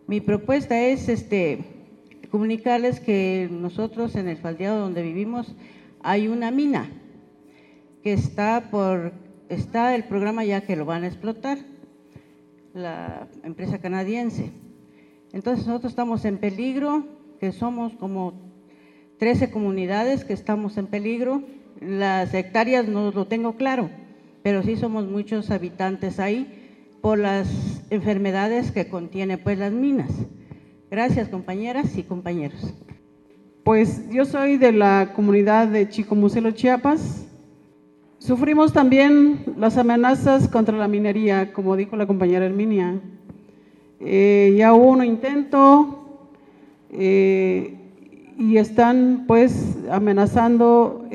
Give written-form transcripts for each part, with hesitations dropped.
Mi propuesta es comunicarles que nosotros en el faldeado donde vivimos hay una mina que está el programa ya que lo van a explotar, la empresa canadiense. Entonces nosotros estamos en peligro, que somos como 13 comunidades que estamos en peligro. Las hectáreas no lo tengo claro, pero sí somos muchos habitantes ahí por las enfermedades que contiene pues las minas. Gracias, compañeras y compañeros. Pues yo soy de la comunidad de Chicomucelo, Chiapas. Sufrimos también las amenazas contra la minería, como dijo la compañera Herminia. Ya hubo un intento y están pues amenazando,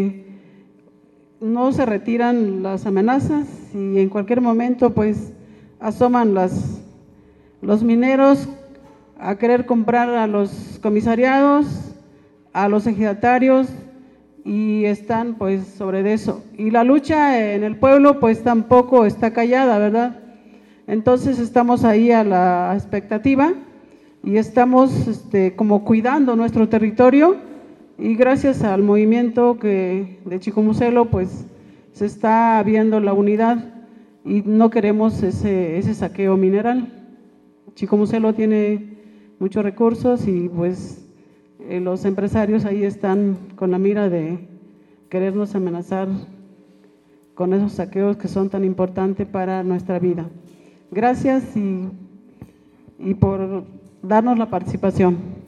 no se retiran las amenazas y en cualquier momento pues asoman los mineros a querer comprar a los comisariados, a los ejidatarios, y están pues sobre eso. Y la lucha en el pueblo pues tampoco está callada, ¿verdad? Entonces estamos ahí a la expectativa y estamos como cuidando nuestro territorio, y gracias al movimiento de Chicomucelo pues se está viendo la unidad y no queremos ese saqueo mineral. Chicomucelo tiene muchos recursos y pues los empresarios ahí están con la mira de querernos amenazar con esos saqueos que son tan importantes para nuestra vida. Gracias y por darnos la participación.